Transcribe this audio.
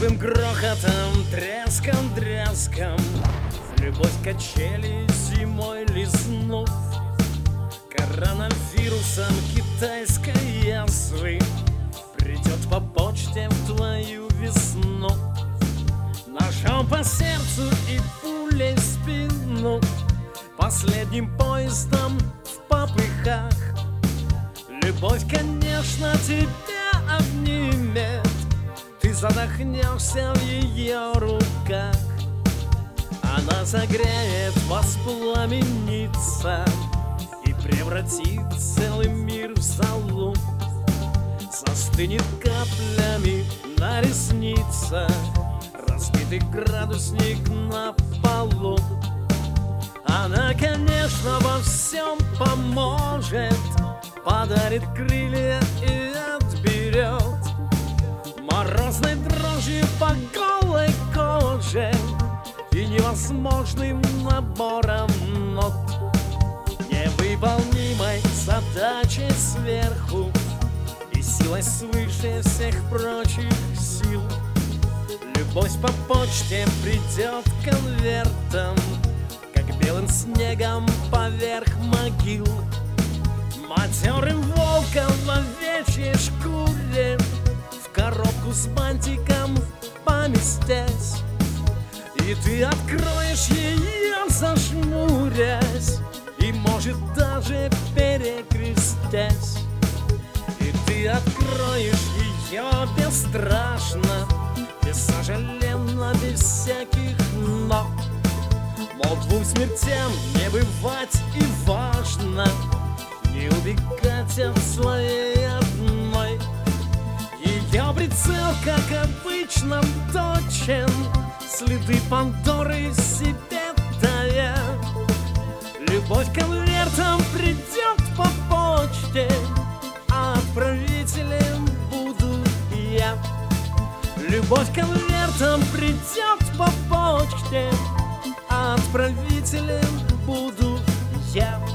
Тяжелым грохотом, треском, дрязгом в любовь качели зимой лизнув, коронавирусом китайской язвы придет по почте в твою весну. Ножом по сердцу и пулей в спину, последним поездом в попыхах. Любовь, конечно, тебя обнимет, ты задохнешься в ее руках. Она загреет, воспламенится и превратит целый мир в золу. Застынет каплями на ресницах разбитый градусник на полу. Она, конечно, во всем поможет, подарит крылья и отберет морозной дрожью по голой коже и невозможным набором нот, невыполнимой задачей сверху и силой свыше всех прочих сил. Любовь по почте придет конвертом, как белым снегом поверх могил. Матерым волком в овечьей шкуре в коробку с бантиком поместясь, и ты откроешь ее, зажмурясь, и, может, даже перекрестясь. И ты откроешь ее бесстрашно, бессожаленно, без всяких «но». Мол, двум смертям не бывать, и важно не убегать от своей одной. Ее прицел, как обычно, точен, следы Пандоры себе тая. Любовь конвертом придет по почте, а отправителем буду я. Любовь конвертом придет по почте, а отправителем буду я.